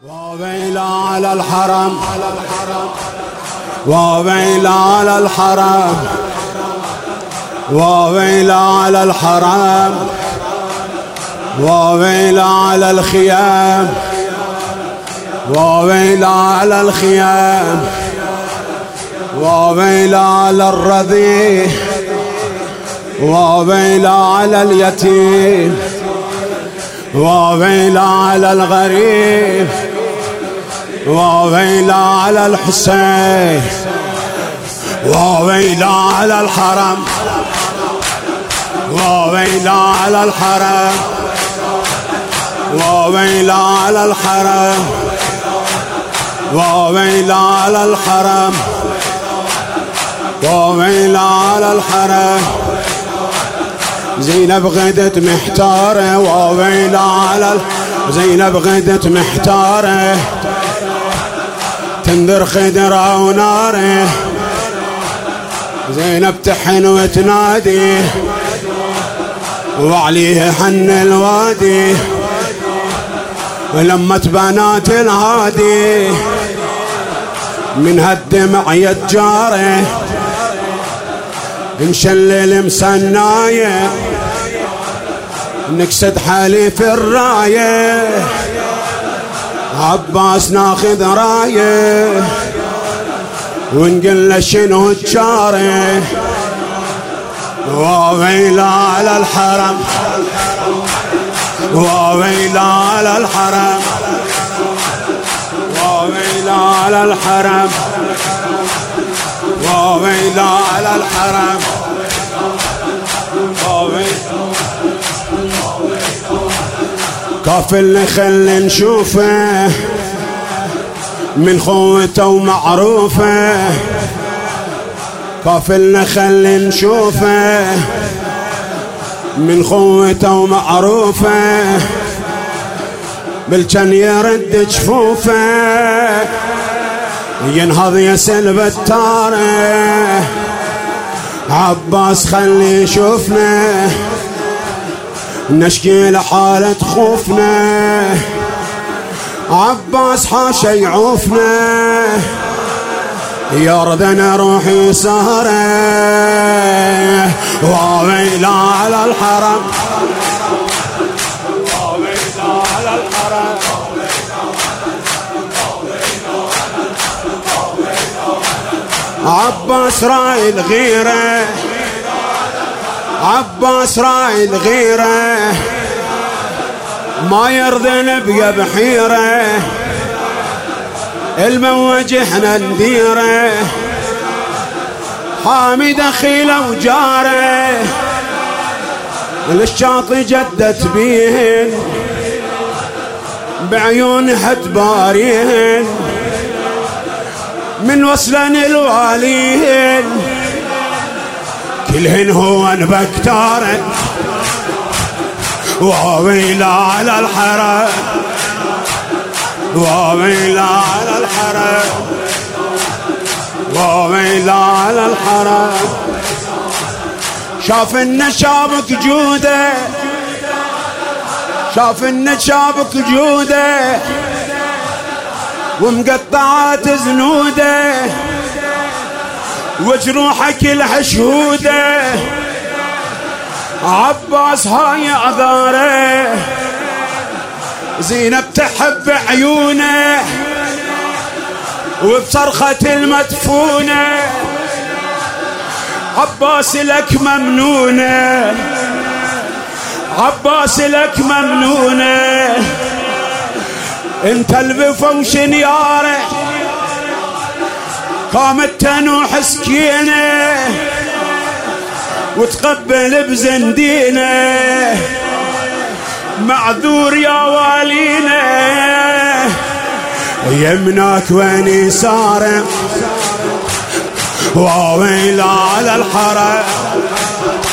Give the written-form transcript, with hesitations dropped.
وويل على الحرم وويل على الحرم وويل على الحرم وويل على الخيام وويل على الخيام وويل على الرضيع وويل على اليتيم وويل على الغريب وويل على الحسين وويل على الحرم وويل على الحرم وويل على الحرم وويل على الحرم وويل على الحرم. زينب غدت محتارة وويل على زينب غدت محتارة تنذر خدرة وناره. زينب تحن وتنادي وعليه حن الوادي ولمت بنات الهادي من هالدمع يتجاره مشلل مسنايه نكسد حليف الرايه عباس ناخذ رايه ونقل له شنو تشاره. وويل على الحرم وويل على الحرم وويل على الحرم وويل على الحرم كافل خلي نشوفه من خوته ومعروفه كافل خلي نشوفه من خوته ومعروفه بالجن يرد جفوفه ينهض يسلب التاره. عباس خلي يشوفنا نشكي لحالة خوفنا عباس حاشا يعوفنا يرضنا روحي سهره. وويل على الحرم وويل على الحرم عباس راعي الغيرة عباس راعي الغيرة ما يرضى نبقى بحيرة الموج احنا نديره حامي دخيله وجاره للشاطئ جدت بيهن بعيون حد باريهن من وصلن الواليهن كلهن هو بكتاره. وويل على الحرم وويل على الحرم وويل على الحرم. شاف النشابك جوده شاف النشابك جوده ومقطعات زنوده وجروحك كلها شهوده. عباس هاي اعذاره زينب تحب عيونه وبصرخة المدفونه عباس لك ممنونه عباس لك ممنونه انت البفوش نياره قامت تنوح سكينه وتقبل بزندينه معذور يا والينا يمناك وين يساره. وويل على الحرم